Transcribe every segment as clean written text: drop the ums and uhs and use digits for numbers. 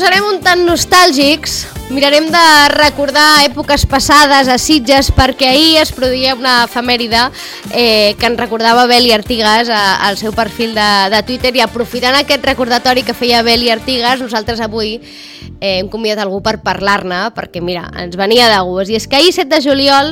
serem un tant nostàlgics, mirarem de recordar èpoques passades a Sitges, perquè ahir es produïa una efemèride que ens recordava Beli Artigas al seu perfil de Twitter, i aprofitant aquest recordatori que feia Beli Artigas, nosaltres avui hem convidat algú per parlar-ne, perquè mira, ens venia de gust. I és que ahir, 7 de juliol,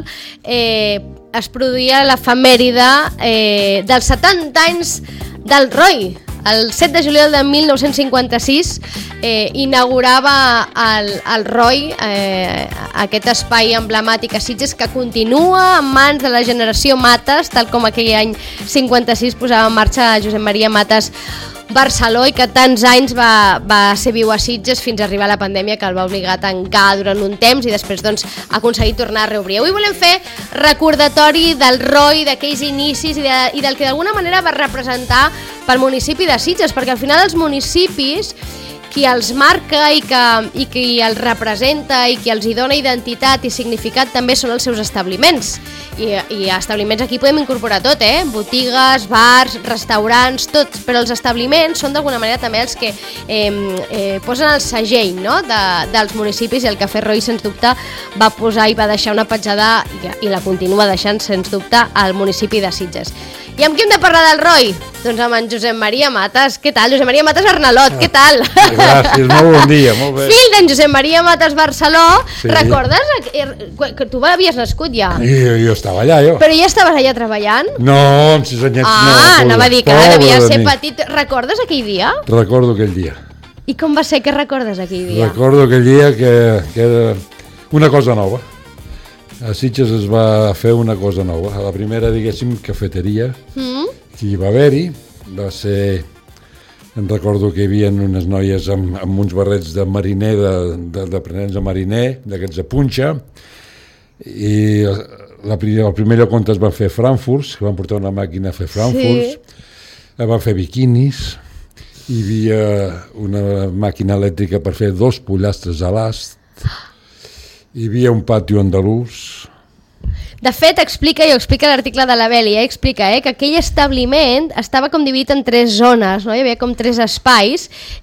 es produïa l'efemèride dels 70 anys del ROI. El 7 de juliol de 1956 inaugurava el ROI, aquest espai emblemàtic a Sitges que continua en mans de la generació Mates, tal com aquell any 56 posava en marxa Josep Maria Mates Barceló, i que tants anys va ser viu a Sitges fins a arribar a la pandèmia, que el va obligar a tancar durant un temps i després ha aconseguit tornar a reobrir. Avui volem fer recordatori del ROI, d'aquells inicis i del que d'alguna manera va representar pel municipi de Sitges, perquè al final els municipis, qui els marca i qui els representa i qui els hi dona identitat i significat també són els seus establiments. I establiments aquí podem incorporar tot, botigues, bars, restaurants, tots, però els establiments són d'alguna manera també els que posen el segell, no?, dels municipis, i el Cafè ROI sens dubte va posar i va deixar una petjada i la continua deixant sens dubte al municipi de Sitges. I amb qui hem de parlar del ROI? Doncs amb en Josep Maria Mates. Què tal? Josep Maria Mates Arnalot, què tal? Gràcies, molt bon dia, molt bé. Fill d'en Josep Maria Mates Barceló, sí. Recordes que tu havies nascut ja? Jo estava allà, jo. Però ja estaves allà treballant? No, amb 6 anyets no. Anava a dir que devia ser petit. Recordes aquell dia? Recordo aquell dia. I com va ser? Què recordes aquell dia? Recordo aquell dia que era una cosa nova. A Sitges es va fer una cosa nova. A la primera, diguéssim, cafeteria que hi va haver-hi va ser... Em recordo que hi havia unes noies amb uns barrets de mariner, d'aprenents de mariner, d'aquests de punxa, i el primer lloc on es van fer frankfurts, que van portar una màquina a fer frankfurts, sí. Van fer biquinis, hi havia una màquina elèctrica per fer 2 pollastres a l'ast, hi havia un patio andalús. De fet, explica l'article de la Beli, explica que aquell establiment estava com dividit en 3 zones, no? Hi havia com 3 espais,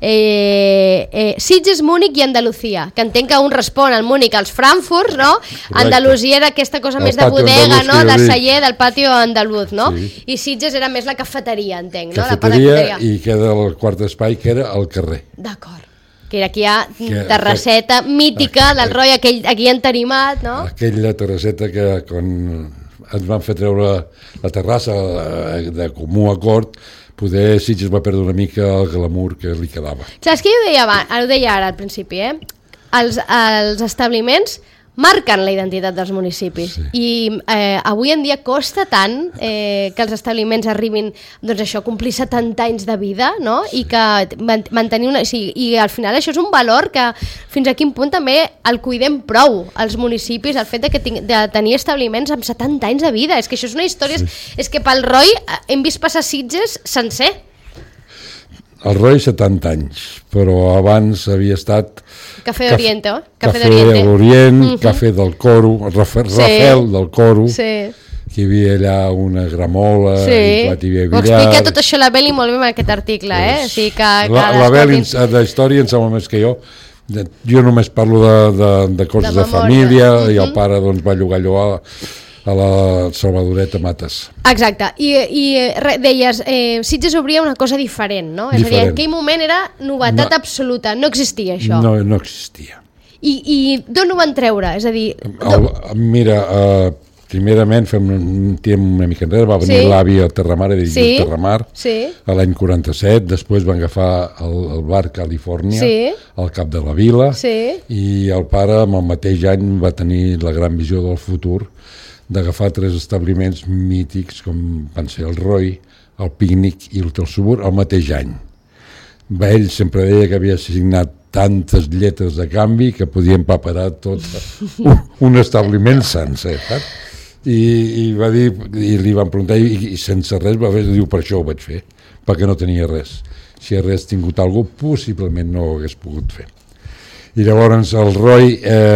Sitges, Múnich i Andalucía, que entenc que un respon al Múnich als Frankfurts, no? Andalusia era aquesta cosa més de bodega, no? De celler, del patio andalús, no? Sí. I Sitges era més la cafeteria, entenc, no? Cafeteria, i queda el quart espai, que era el carrer. D'acord. Que era aquí terrasseta mítica del ROI, aquí entarimat, no? Aquella terrasseta que quan ens van fer treure la terrassa de comú acord, poder Sitges va perdre una mica el glamour que li quedava. Saps que ho deia ara al principi, els establiments marquen la identitat dels municipis, sí. I avui en dia costa tant que els establiments arribin, doncs això, a complir 70 anys de vida, no? I que mantenir i al final això és un valor que fins a quin punt també el cuidem prou als municipis, el fet de tenir establiments amb 70 anys de vida, és que això és una història, sí. És que pel ROI hem vist passar Sitges sencer. El ROI 70 anys, però abans havia estat... Cafè Oriente, Cafè d'Orient, Cafè del Coro, Rafel del Coro, sí. Que hi havia allà una gramola, sí. I clar, hi havia billar... Ho explica tot això la Beli molt bé en aquest article, O sigui que la Beli de història en sembla més que jo. Jo només parlo de coses de família, i el pare doncs, va llogar allò a la Salvadoreta Mates. Exacte, i deies, Sitges obria una cosa diferent, no? És a dir, en aquell moment era novetat absoluta, no existia això. No existia. I d'on ho van treure? És a dir... Mira, primerament, fem un temps una mica enrere, va venir l'avi a Terramar, a dirigir Terramar, a l'any 47, després van agafar el bar Califòrnia, al cap de la vila, i el pare, amb el mateix any, va tenir la gran visió del futur, d'agafar 3 establiments mítics com van ser el ROI, el Pícnic i l'Hotel Subur al mateix any. Ell sempre deia que havia signat tantes lletres de canvi que podien preparar tot un establiment sencer, saps? I va dir, i li van preguntar, i sense res va fer, diu, per això ho vaig fer, perquè no tenia res. Si hagués tingut alguna cosa, possiblement no ho hagués pogut fer. I llavors el ROI,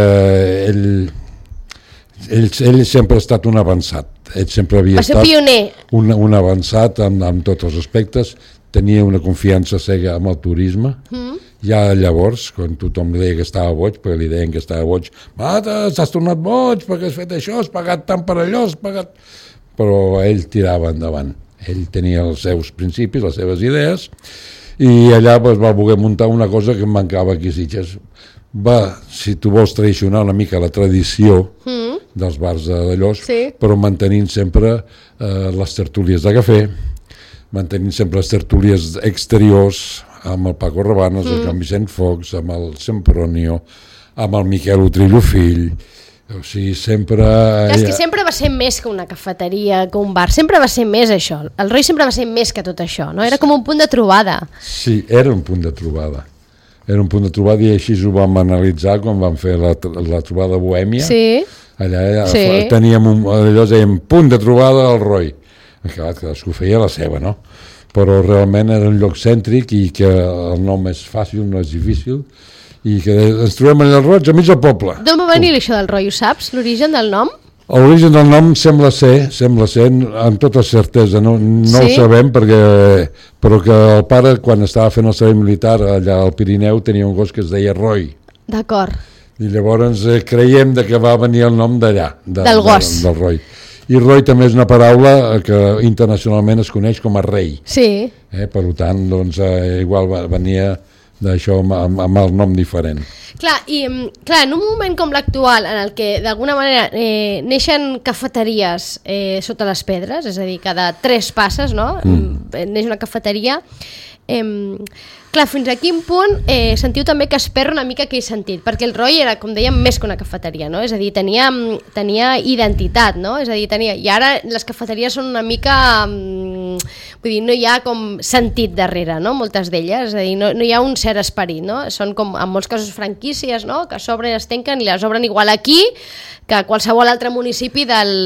ell sempre ha estat un avançat. Ell sempre havia estat un avançat en tots els aspectes. Tenia una confiança cega amb el turisme Ja llavors, quan tothom li deia que estava boig, perquè li deien que estava boig, t'has tornat boig perquè has fet això, has pagat tant per allò, has pagat... Però ell tirava endavant. Ell tenia els seus principis, les seves idees, i allà va voler muntar una cosa que em mancava aquí a Sitges. Si tu vols traicionar una mica la tradició dels bars de Dallós, però mantenint sempre les tertúlies de cafè, mantenint sempre les tertúlies exteriors, amb el Paco Rabannes, el Joan Vicent Fox, amb el Sempronio, amb el Miquel Utrillo fill, o sigui, sempre... És que sempre va ser més que una cafeteria, que un bar, sempre va ser més això. El Roy sempre va ser més que tot això, no? Era com un punt de trobada. Sí, era un punt de trobada. Era un punt de trobada i així ho vam analitzar quan vam fer la trobada Bohèmia. Sí. Allà teníem allò dèiem punt de trobada al Roy. Cadascú feia la seva, no? Però realment era un lloc cèntric i que el nom és fàcil, no és difícil, i que ens trobem allà al Roig, a mig del poble. D'on va venir això del Roy, ho saps? L'origen del nom? L'origen del nom sembla ser, amb tota certesa, no ho sabem, però que el pare, quan estava fent el servei militar allà al Pirineu, tenia un gos que es deia Roy. D'acord. I llavors creiem que va venir el nom d'allà, del gos. Del Roy. I Roy també és una paraula que internacionalment es coneix com a rei. Sí. Per tant, doncs, igual venia d'això amb el nom diferent. Clar, en un moment com l'actual, en el que d'alguna manera neixen cafeteries sota les pedres, és a dir, cada 3 passes, no? Neix una cafeteria. Clar, fins a quin punt sentiu també que es perd una mica aquell sentit, perquè el Roy era, com dèiem, més que una cafeteria, no? És a dir, tenia identitat, no? És a dir, i ara les cafeteries són una mica... vull dir, no hi ha com sentit darrere, no? Moltes d'elles, és a dir, no hi ha un cert esperit, no? Són com, en molts casos, franquícies, no? Que s'obren i es tanquen i les obren igual aquí que a qualsevol altre municipi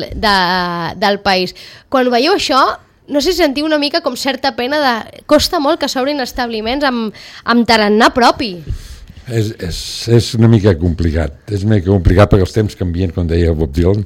del país. Quan veieu això, no sé si sentiu una mica com certa pena de... Costa molt que s'obrin establiments amb tarannà propi. És una mica complicat. És una mica complicat perquè els temps canvien, com deia Bob Dylan,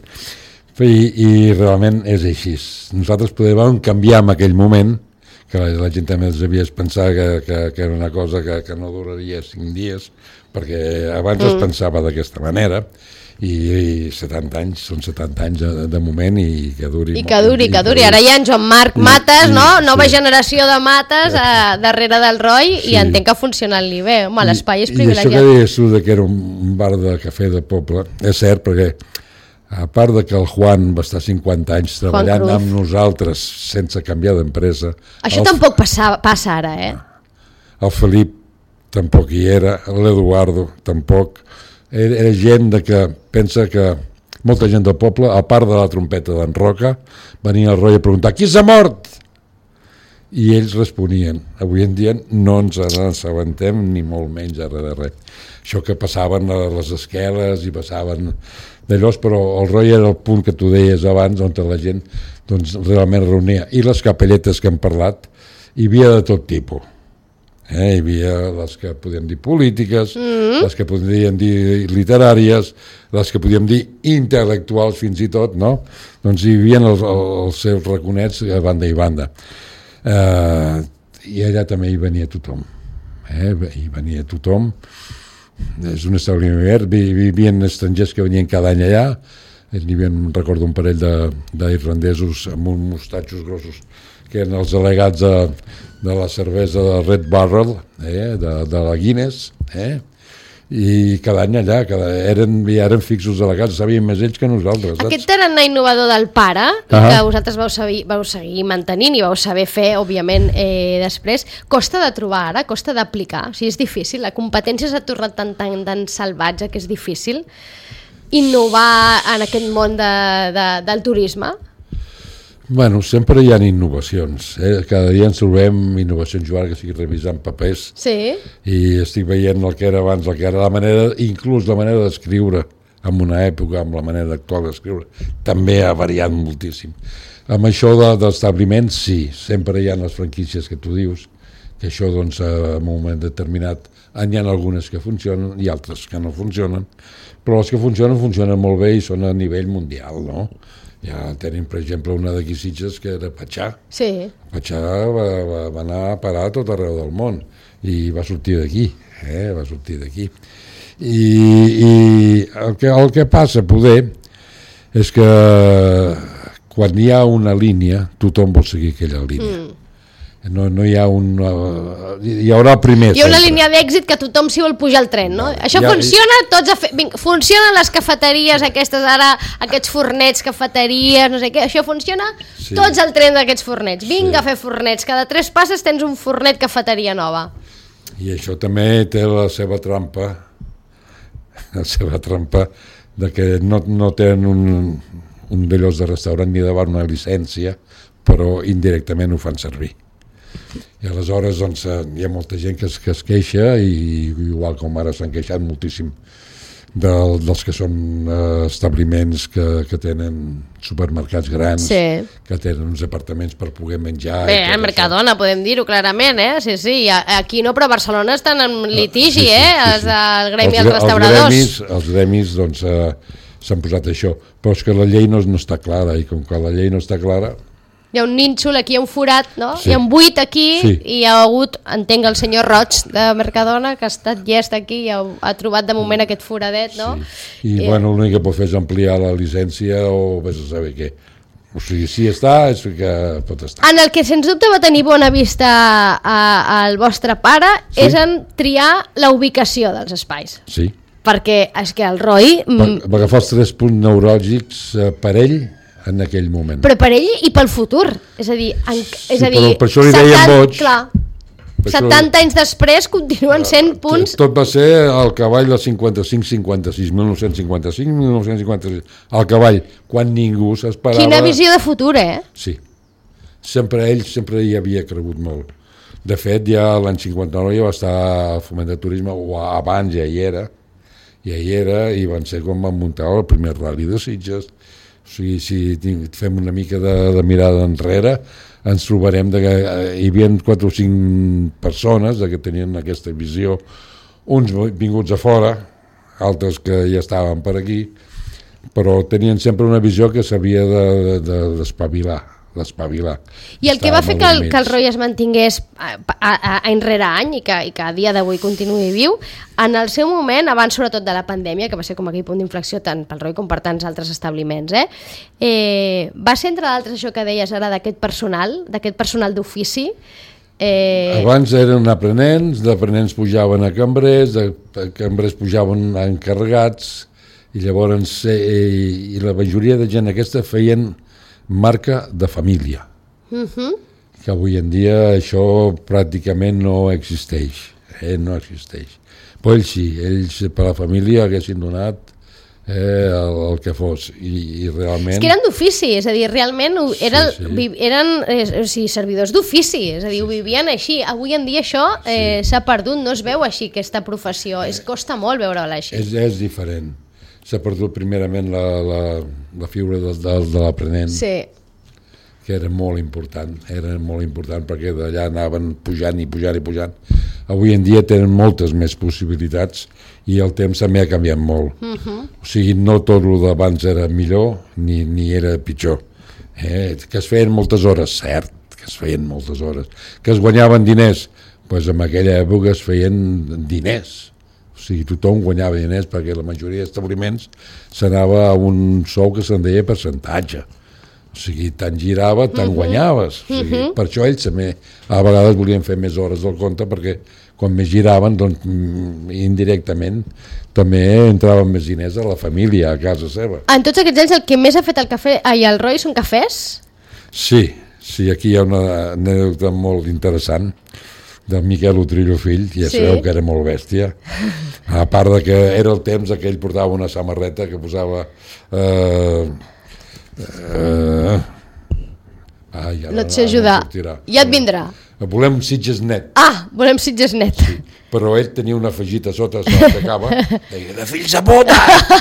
i realment és així. Nosaltres podem canviar en aquell moment, que la gent també devia pensar que era una cosa que no duraria 5 dies, perquè abans es pensava d'aquesta manera, i 70 anys, són 70 anys de moment i que duri. I que duri. Ara hi ha en Joan Marc Mates, no? Nova generació de Mates darrere del Roy i entenc que ha funcionat bé. Home, l'espai és privilegiat. I això que deies tu que era un bar de cafè de poble, és cert, perquè a part de que el Juan va estar 50 anys treballant amb nosaltres sense canviar d'empresa... Això tampoc passa ara, El Felip tampoc hi era, l'Eduardo tampoc... Era gent que pensa que molta gent del poble, a part de la trompeta d'en Roca, venia al Roy a preguntar qui s'ha mort? I ells responien. Avui en dia no ens assabentem ni molt menys de res. Això que passaven a les esqueles i passaven d'allò, però el Roy era el punt que tu deies abans on la gent doncs, realment reunia. I les capelletes que hem parlat hi havia de tot tipus. Hi havia les que podíem dir polítiques, les que podíem dir literàries, les que podíem dir intel·lectuals fins i tot, no? Doncs hi havia els seus raconets a banda i banda. I allà també hi venia tothom. Hi venia tothom. És un establiment obert, hi havia estrangers que venien cada any allà, hi havia, recordo, un parell d'irlandesos amb uns mostatxos grossos que eren els delegats de la cervesa de Red Barrel, de la Guinness, i cada any allà eren fixos delegats, sabien més ells que nosaltres. Aquest tarannà innovador del pare, que vosaltres vau seguir mantenint i vau saber fer, òbviament, després, costa de trobar ara, costa d'aplicar, o sigui, és difícil, la competència s'ha tornat tan salvatge que és difícil innovar en aquest món del turisme. Bueno, sempre hi ha innovacions. Cada dia ens trobem innovacions. Jo ara que estic revisant papers i estic veient el que era abans, el que era la manera, inclús la manera d'escriure en una època, amb la manera actual d'escriure. També ha variat moltíssim. Amb això d'establiments, sí, sempre hi ha les franquícies que tu dius, que això, doncs, en un moment determinat, hi ha algunes que funcionen i altres que no funcionen, però les que funcionen molt bé i són a nivell mundial, no? Ja tenim, per exemple, una d'aquí Sitges que era Patxà. Sí. Patxà va anar a parar a tot arreu del món i va sortir d'aquí, va sortir d'aquí. I el que passa, poder, és que quan hi ha una línia, tothom vol seguir aquella línia. No hi ha hi haurà el primer. Hi ha una línia d'èxit que tothom s'hi vol pujar al tren, no? Això funciona, funcionen les cafeteries aquestes ara, aquests fornets, cafeteries, no sé què, això funciona? Sí. Tots al tren d'aquests fornets. Vinga a fer fornets, cada 3 passes tens un fornet cafeteria nova. I això també té la seva trampa, de que no tenen un d'ells de restaurant ni de bar una llicència, però indirectament ho fan servir. I aleshores doncs, hi ha molta gent que es queixa, i igual com ara s'han queixat moltíssim dels que són establiments que tenen supermercats grans, que tenen uns apartaments per poder menjar. Bé, a Mercadona podem dir-ho clarament, sí, aquí no, però a Barcelona estan en litigi, els del gremi dels restauradors. Els gremis doncs s'han posat això, però és que la llei no està clara, i com que la llei no està clara... Hi ha un nínxol, aquí hi ha un forat, no? Sí. Hi ha un buit aquí, i hi ha hagut, entenc, el senyor Roig de Mercadona, que ha estat llest aquí i ha trobat de moment aquest foradet, no? Sí. I bueno, l'únic que pot fer és ampliar la llicència o vés a saber què. O sigui, si està, és que pot estar. En el que sens dubte va tenir bona vista al vostre pare és en triar la ubicació dels espais. Sí. Perquè és que el Roy... Va agafar els 3 punts neuràlgics per ell en aquell moment. Però per ell i pel futur. És a dir, per això li deien boig. Clar, 70 anys després continuen sent punts... Tot va ser al cavall del 55-56, 1955-1956. Al cavall, quan ningú s'esperava... Quina visió de futur, Sí. Ell sempre hi havia cregut molt. De fet, ja l'any 59 ja va estar al Foment de Turisme, o abans ja hi era, i van ser quan van muntar el primer rally de Sitges. O sigui, si fem una mica de mirada enrere, ens trobarem que hi havia 4 o 5 persones que tenien aquesta visió, uns vinguts a fora, altres que ja estaven per aquí, però tenien sempre una visió que s'havia d'espavilar. I el que va fer que el Roy es mantingués any rere any i que a dia d'avui continuï viu, en el seu moment, abans sobretot de la pandèmia, que va ser com aquell punt d'inflexió tant pel Roy com per tants altres establiments, va ser, entre d'altres, això que deies ara d'aquest personal d'ofici. Abans eren aprenents, d'aprenents pujaven a cambrers, de cambrers pujaven a encarregats, i llavors i la majoria de gent aquesta feien marca de família, que avui en dia això pràcticament no existeix, no existeix. Però ells per la família haguessin donat el que fos, i realment... És que eren d'ofici, és a dir, realment eren servidors d'ofici, és a dir, ho vivien així. Avui en dia això s'ha perdut, no es veu així aquesta professió, costa molt veure-la així. És diferent. S'ha perdut primerament la figura de l'aprenent, que era molt important perquè d'allà anaven pujant i pujant. Avui en dia tenen moltes més possibilitats i el temps també ha canviat molt. O sigui, no tot el d'abans era millor ni era pitjor. Que es feien moltes hores, cert, que es feien moltes hores. Que es guanyaven diners, doncs en aquella època es feien diners. O sigui, tothom guanyava diners perquè la majoria d'establiments s'anava a un sou que se'n deia percentatge. O sigui, tant girava, tant guanyaves. O sigui, per això ells també a vegades volien fer més hores del compte perquè quan més giraven, doncs indirectament també entraven més diners a la família, a casa seva. En tots aquests anys el que més ha fet el Roy són cafès? Sí, aquí hi ha una anècdota molt interessant del Miquel Utrillo fill, ja sabeu que era molt bèstia, a part de que era el temps que ell portava una samarreta que posava no et sé ajudar, ja et vindrà. Volem Sitges net. Volem Sitges net. Sí, però ell tenia una afegit a sota, s'atacava, deia, de fills de puta!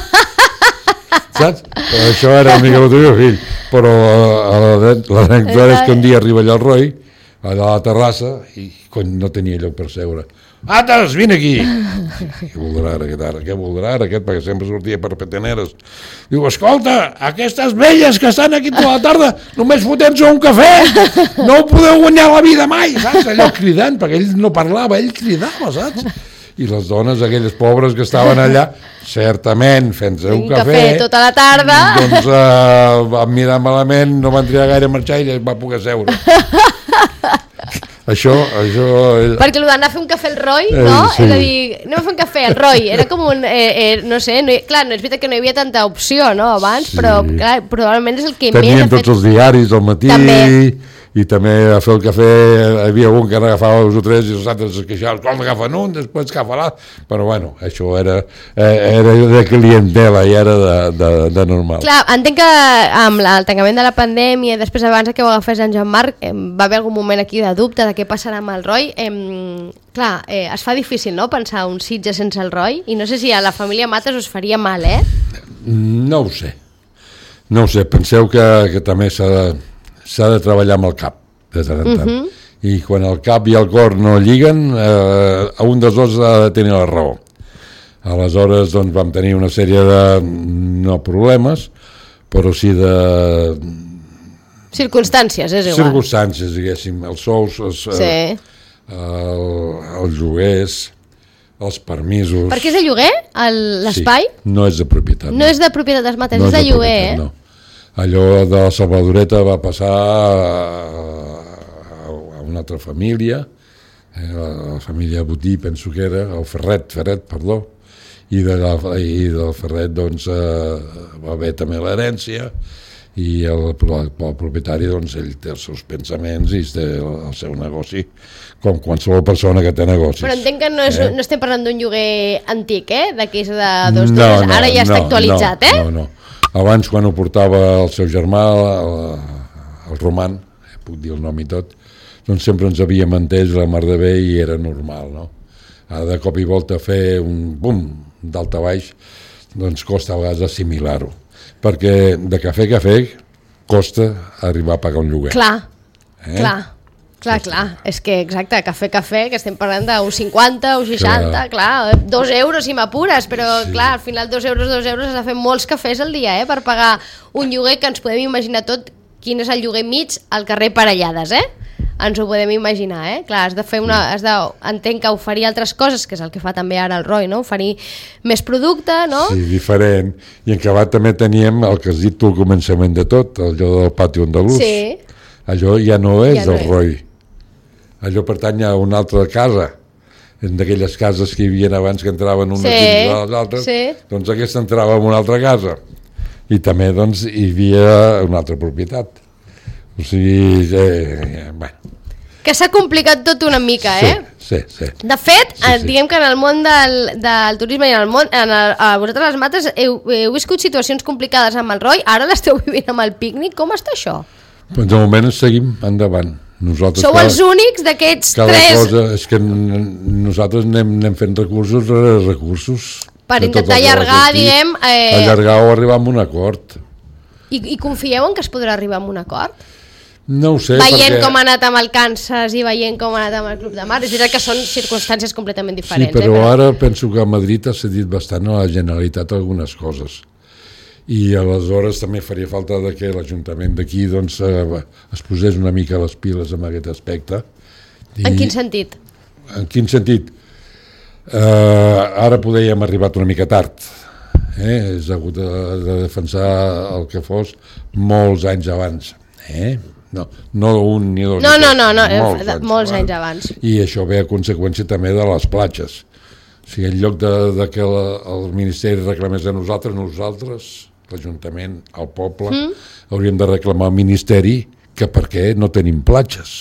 Saps? Però això era el Miquel Utrillo fill, però l'anècdota és que un dia arriba allà el Roy allà a la terrassa, i no tenia lloc per seure. Ates, vine aquí! Què voldrà ara aquest ara? Què voldrà ara aquest? Perquè sempre sortia per petaneres. Diu, escolta, aquestes velles que estan aquí tota la tarda només fotent-se un cafè, no ho podeu guanyar la vida mai, saps? Allò cridant, perquè ell no parlava, ell cridava, saps? I les dones, aquelles pobres que estaven allà, certament, fent-se un cafè tota la tarda, doncs van mirar malament, no van triar gaire a marxar i va poder seure. Això... Perquè d'anar a fer un cafè al Roy, no? Sí. És a dir, anem a fer un cafè al Roy, era com un... no sé, clar, no és veritat que no hi havia tanta opció, no?, abans, sí. Però clar, probablement és el que teníem tots els diaris al matí... També. I també a fer el cafè hi havia un que n'agafava 2 o 3 i els altres es queixaven, com agafen un, després agafa l'altre, però bueno, això era de clientela i era de normal. Clar, entenc que amb el tancament de la pandèmia i després abans que ho agafés en Joan Marc va haver algun moment aquí de dubte de què passarà amb el Roy. Clar, es fa difícil, no?, pensar un Sitges sense el Roy, i no sé si a la família Mates us faria mal, No ho sé, penseu que també s'ha de treballar amb el cap de tant en tant, i quan el cap i el cor no lliguen, un dels dos ha de tenir la raó. Aleshores doncs vam tenir una sèrie de no problemes, però sí de circumstàncies, és igual. Circumstàncies, diguéssim, els sous, els lloguers, els permisos. Perquè és de lloguer, l'espai? Sí, no és de propietat. No és de propietat dels Mates, és de lloguer, no. Allò de la Salvadoreta va passar a una altra família, la família Botí, penso que era, el Ferret, perdó, i del Ferret doncs va haver també l'herència, i el propietari doncs ell té els seus pensaments i té el seu negoci, com qualsevol persona que té negocis. Però entenc que no estem parlant d'un lloguer antic, d'aquí de 2 dies, ara ja està actualitzat, No. Abans, quan ho portava el seu germà, el Roman, puc dir el nom i tot, doncs sempre ens havíem entès la mar de bé i era normal, no? Ara de cop i volta fer un bum d'alt a baix, doncs costa a vegades assimilar-ho, perquè de cafè a cafè costa arribar a pagar un lloguer. Clar, és que exacte, cafè, que estem parlant d'uns 50, uns 60, clar, 2 euros si m'apures, però clar, al final 2 euros has de fer molts cafès al dia, per pagar un lloguer que ens podem imaginar tot, quin és el lloguer mig al carrer Parellades, ens ho podem imaginar, clar, has de fer entenc que oferir altres coses, que és el que fa també ara el Roy, no? Oferir més producte, no? Sí, diferent, i en acabat també teníem el que has dit tu al començament de tot, allò del pati andalús, allò ja no és del Roy. Allò pertany a una altra casa, d'aquelles cases que hi havia abans que entraven unes dins de les altres, doncs aquesta entrava en una altra casa, i també doncs hi havia una altra propietat. O sigui, bueno. Que s'ha complicat tot una mica, Sí. De fet, diguem que en el món del turisme i vosaltres les Mates heu viscut situacions complicades amb el Roy, ara l'esteu vivint amb el pícnic, com està això? Doncs de moment seguim endavant. Sou els únics d'aquests 3. Cosa, és que nosaltres anem fent recursos per intentar allargar, diguem... Allargar o arribar a un acord. I confieu en que es podrà arribar a un acord? No ho sé, veient com ha anat amb el Kansas i veient com ha anat amb el Club de Mar, és veritat que són circumstàncies completament diferents. Sí, però ara penso que a Madrid ha cedit bastant a la Generalitat algunes coses. I aleshores també faria falta que l'Ajuntament d'aquí doncs, es posés una mica les piles en aquest aspecte. En quin sentit? En quin sentit? Ara podríem arribat una mica tard. És hagut de defensar el que fos molts anys abans. No un ni dos. No, molts anys abans. I això ve a conseqüència també de les platges. O sigui, en lloc de que el Ministeri reclamés a nosaltres, l'Ajuntament, el poble, hauríem de reclamar al Ministeri que per què no tenim platges.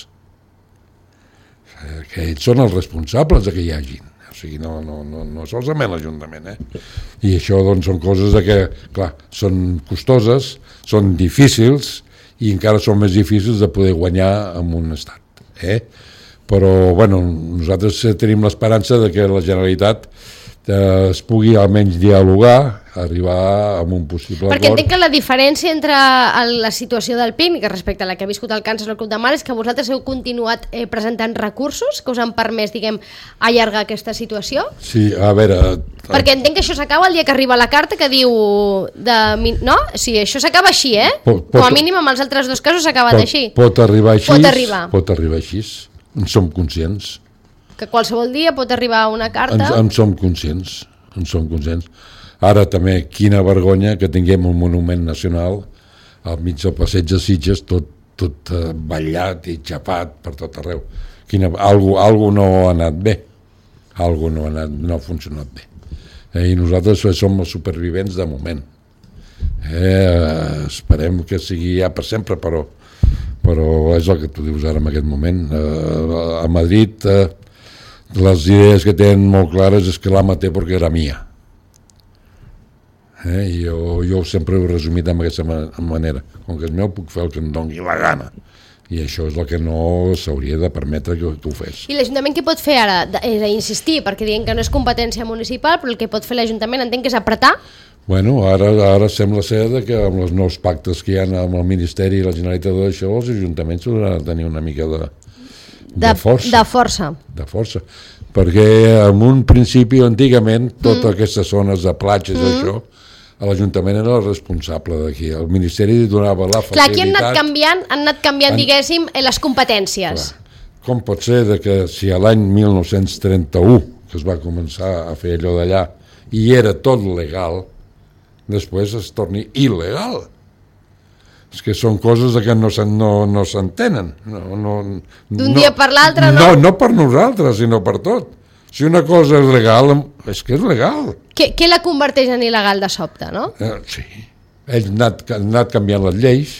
Que ells són els responsables que hi hagin. O sigui, no solament l'Ajuntament. I això doncs, són coses que, clar, són costoses, són difícils i encara són més difícils de poder guanyar en un estat. Però, bueno, nosaltres tenim l'esperança de que la Generalitat es pugui almenys dialogar, arribar a un possible acord. Perquè entenc que la diferència entre la situació del PIN respecte a la que ha viscut el Càncer al Club de Mar és que vosaltres heu continuat presentant recursos que us han permès, diguem, allargar aquesta situació? Sí, a veure... Perquè entenc que això s'acaba el dia que arriba la carta que diu... No? Sí, això s'acaba així, Com a mínim amb els altres dos casos s'ha acabat així. Pot arribar així, en som conscients. Que qualsevol dia pot arribar una carta... En som conscients. Ara també, quina vergonya que tinguem un monument nacional al mig del passeig de Sitges, tot ballat i xapat per tot arreu. Algo no ha anat bé. No ha funcionat bé. I nosaltres som els supervivents de moment. Esperem que sigui ja per sempre, però és el que tu dius ara en aquest moment. A Madrid... les idees que tenen molt clares és que l'ama té perquè era mia. Jo sempre ho he resumit d'aquesta manera. Com que és meu puc fer el que em doni la gana. I això és el que no s'hauria de permetre que tu fes. I l'Ajuntament què pot fer ara? És insistir, perquè diem que no és competència municipal, però el que pot fer l'Ajuntament entenc que és apretar? Bueno, ara sembla ser que amb els nous pactes que hi ha amb el Ministeri i la Generalitat d'això, els ajuntaments hauran de tenir una mica de força, perquè en un principi antigament totes aquestes zones de platges això, l'Ajuntament era el responsable d'aquí, el Ministeri donava la facilitat. Clar, aquí han anat canviant diguéssim, les competències. Clar. Com pot ser que si a l'any 1931 que es va començar a fer allò d'allà i era tot legal, després es torni il·legal? És que són coses que no s'entenen. D'un dia per l'altre, no? No per nosaltres, sinó per tot. Si una cosa és legal, és que és legal. Què la converteix en il·legal de sobte, no? Sí. Ells han anat canviant les lleis,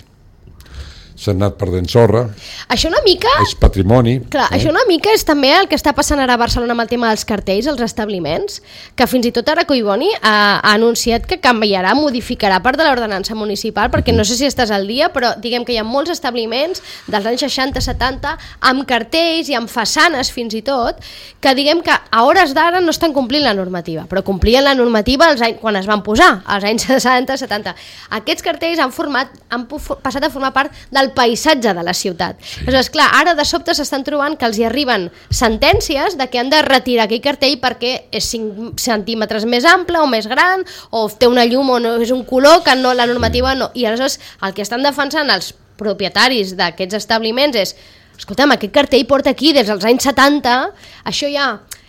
s'han anat perdent sorra. Això una mica... És patrimoni. Clar, això una mica és també el que està passant ara a Barcelona amb el tema dels cartells, els establiments, que fins i tot ara Collboni ha anunciat que canviarà, modificarà part de l'ordenança municipal, perquè no sé si estàs al dia, però diguem que hi ha molts establiments dels anys 60-70 amb cartells i amb façanes fins i tot, que diguem que a hores d'ara no estan complint la normativa, però complien la normativa quan es van posar, als anys 60-70. Aquests cartells han passat a formar part del paisatge de la ciutat. Sí. Aleshores, clar, ara de sobte s'estan trobant que els hi arriben sentències de que han de retirar aquell cartell perquè és 5 centímetres més ample o més gran, o té una llum o no és un color que no, la normativa no. I aleshores el que estan defensant els propietaris d'aquests establiments és, escolta'm, aquest cartell porta aquí des dels anys 70, això ja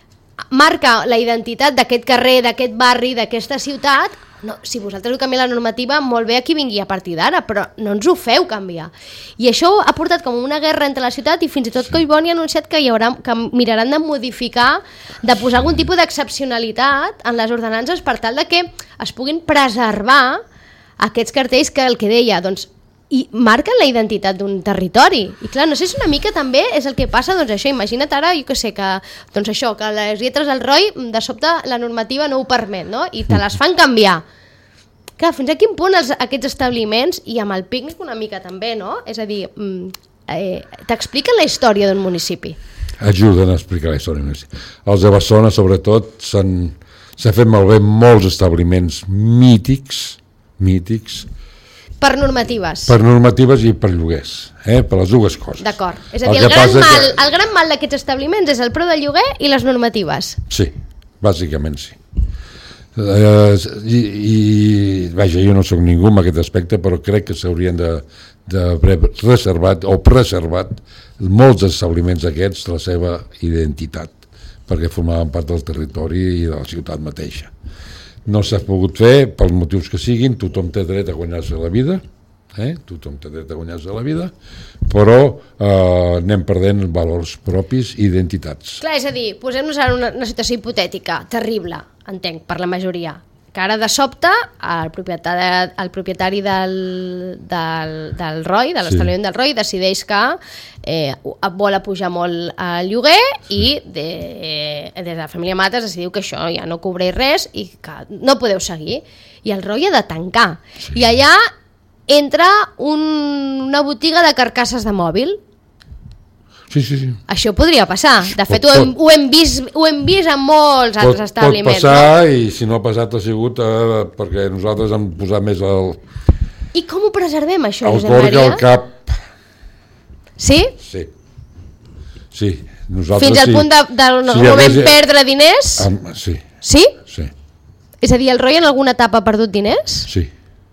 marca la identitat d'aquest carrer, d'aquest barri, d'aquesta ciutat. No, si vosaltres heu canviat la normativa, molt bé, aquí vingui a partir d'ara, però no ens ho feu canviar. I això ha portat com una guerra entre la ciutat i fins i tot Collboni ha anunciat que miraran de modificar, de posar algun tipus d'excepcionalitat en les ordenances per tal de que es puguin preservar aquests cartells que el que deia, doncs, i marquen la identitat d'un territori. I clar, no sé si una mica també és el que passa, doncs això, imagina't ara, jo què sé, que les lletres del ROI, de sobte la normativa no ho permet, no? I te les fan canviar. Clar, fins a quin punt aquests establiments, i amb el pícnic una mica també, no? És a dir, t'expliquen la història d'un municipi. Ajuden a explicar la història d'un municipi. Els de Barcelona, sobretot, s'ha fet malbé molts establiments mítics, per normatives. Per normatives i per lloguers, per les dues coses. D'acord. És a dir, el gran mal d'aquests establiments és el preu del lloguer i les normatives. Sí, bàsicament sí. I vaja, jo no soc ningú en aquest aspecte, però crec que s'haurien d'haver reservat o preservat molts establiments aquests de la seva identitat, perquè formaven part del territori i de la ciutat mateixa. No s'ha pogut fer, pels motius que siguin, tothom té dret a guanyar-se la vida, però anem perdent valors propis i identitats. Clar, és a dir, posem-nos en una situació hipotètica, terrible, entenc, per la majoria, que ara de sobte el propietari del ROI, de l'establiment del ROI, decideix que vol apujar molt el lloguer i des de la família Mates decidiu que això ja no cobreix res i que no podeu seguir. I el ROI ha de tancar. Sí. I allà entra una botiga de carcasses de mòbil Sí. Això podria passar. De fet, ho hem vist en molts altres establiments. Pot passar, i si no ha passat ha sigut perquè nosaltres hem posat més el... I com ho preservem, això, Josep Maria? El cor al cap. Sí? Sí. Nosaltres, fins al punt de moment perdre diners? Sí. Sí? Sí. És a dir, el Roy en alguna etapa ha perdut diners? Sí.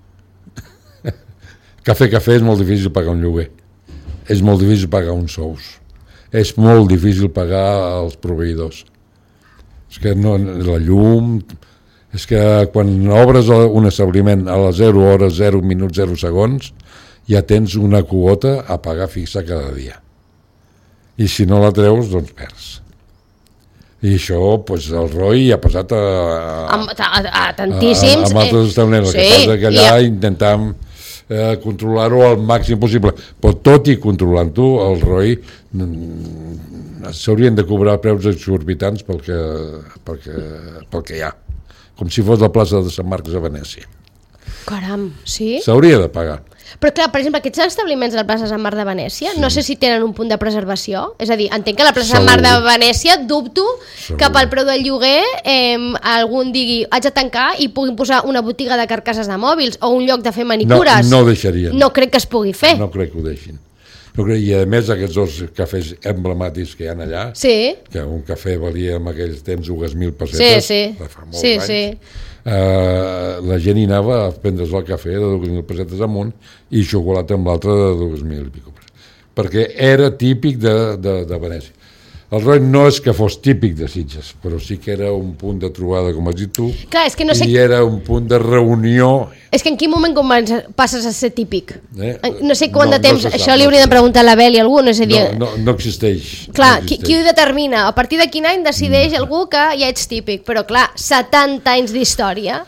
Cafè és molt difícil pagar un lloguer. És molt difícil pagar uns sous. És molt difícil pagar els proveïdors. És que no, la llum... És que quan obres un establiment a les 0 hores, 0 minuts, 0 segons, ja tens una quota a pagar fixa cada dia. I si no la treus, doncs perds. I això, doncs, el Roy ha passat a tantíssims... amb altres establiments. El que passa que allà intentàvem controlar-ho al màxim possible. Però tot i controlant-ho, el Roy s'haurien de cobrar preus exorbitants pel que hi ha. Com si fos la plaça de Sant Marcos a Venècia. Caram, sí? S'hauria de pagar. Però clar, per exemple, aquests establiments de la plaça Sant Marc de Venècia, no sé si tenen un punt de preservació. És a dir, entenc que la plaça Sant Marc de Venècia, dubto que pel preu del lloguer algú digui haig de tancar i puguin posar una botiga de carcasses de mòbils o un lloc de fer manicures. No ho deixarien. No crec que es pugui fer. No crec que ho deixin. I a més aquests dos cafès emblemàtics que hi ha allà, que un cafè valia en aquells temps 2.000 pessetes, de fa molts anys, la gent hi anava a prendre's el cafè de 2.000 pessetes amunt i xocolata amb l'altre de 2.000 i pico, perquè era típic de Venècia. El Roy no és que fos típic de Sitges, però sí que era un punt de trobada, com has dit tu, clar, és que no sé... i era un punt de reunió. És que en quin moment passes a ser típic? No sé quant de temps, això li hauria de preguntar a la Bel i a algú, no sé dir... No existeix. Clar, qui ho determina? A partir de quin any decideix algú que ja ets típic? Però clar, 70 anys d'història,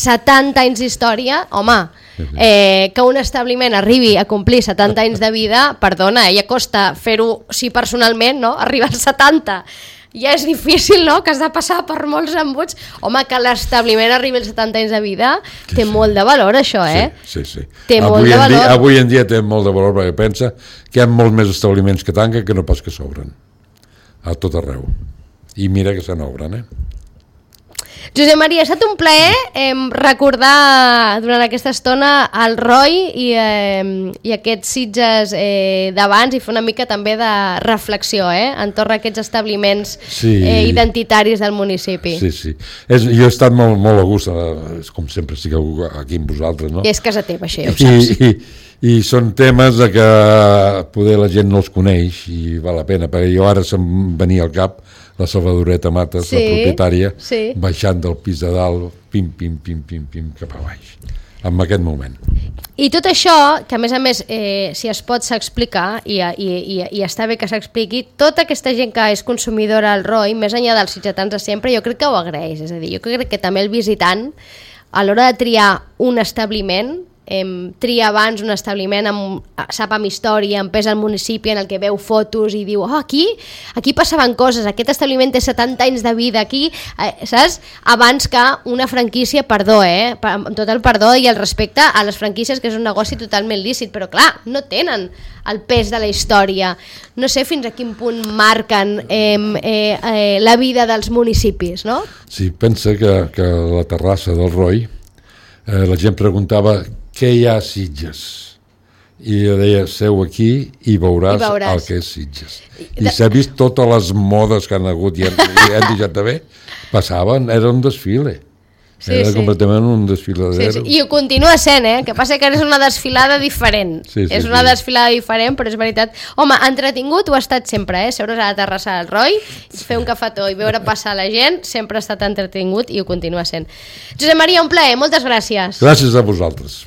home, que un establiment arribi a complir 70 anys de vida, perdona, ja costa fer-ho, sí, personalment, no? Arribar als 70 ja és difícil, no? Que has de passar per molts embuts. Home, que l'establiment arribi als 70 anys de vida té molt de valor, això, Sí. Té molt de valor. Avui en dia té molt de valor, perquè pensa que hi ha molts més establiments que tanquen que no pas que s'obren a tot arreu, i mira que se n'obren, Josep Maria, ha estat un plaer recordar durant aquesta estona el Roy i aquests Sitges d'abans, i fer una mica també de reflexió entorn a aquests establiments identitaris del municipi. Sí. Jo he estat molt a gust, com sempre estic aquí amb vosaltres, no? I és casa teva, això, ja ho saps. I són temes que poder la gent no els coneix i val la pena, perquè jo ara se'm venia al cap la Salvadoreta Mates, la propietària, baixant del pis de dalt, pim, cap a baix, en aquest moment. I tot això, que a més, si es pot s'explicar, i està bé que s'expliqui, tota aquesta gent que és consumidora al Roy, més enllà dels sitgetans de sempre, jo crec que ho agraeix. És a dir, jo crec que també el visitant, a l'hora de triar un establiment, tria abans un establiment sap amb història, amb pes al municipi, en el que veu fotos i diu aquí passaven coses, aquest establiment té 70 anys de vida aquí, saps? Abans que una franquícia, perdó, amb tot el perdó i el respecte a les franquícies, que és un negoci totalment lícit, però clar, no tenen el pes de la història, no sé fins a quin punt marquen la vida dels municipis, no? Sí, pensa que la terrassa del Roy la gent preguntava què hi ha a Sitges, i jo deia seu aquí i veuràs el que és Sitges, i s'ha vist totes les modes que han hagut i han deixat de bé, passaven, era un desfile. Era completament un desfiladero. I ho continua sent, que passa que és una desfilada diferent. És una desfilada diferent, però és veritat. Home, entretingut ho ha estat sempre, seure's a la terrassa del Roy, fer un cafetó i veure passar la gent, sempre ha estat entretingut i ho continua sent. Josep Maria, un plaer, moltes gràcies. Gràcies a vosaltres.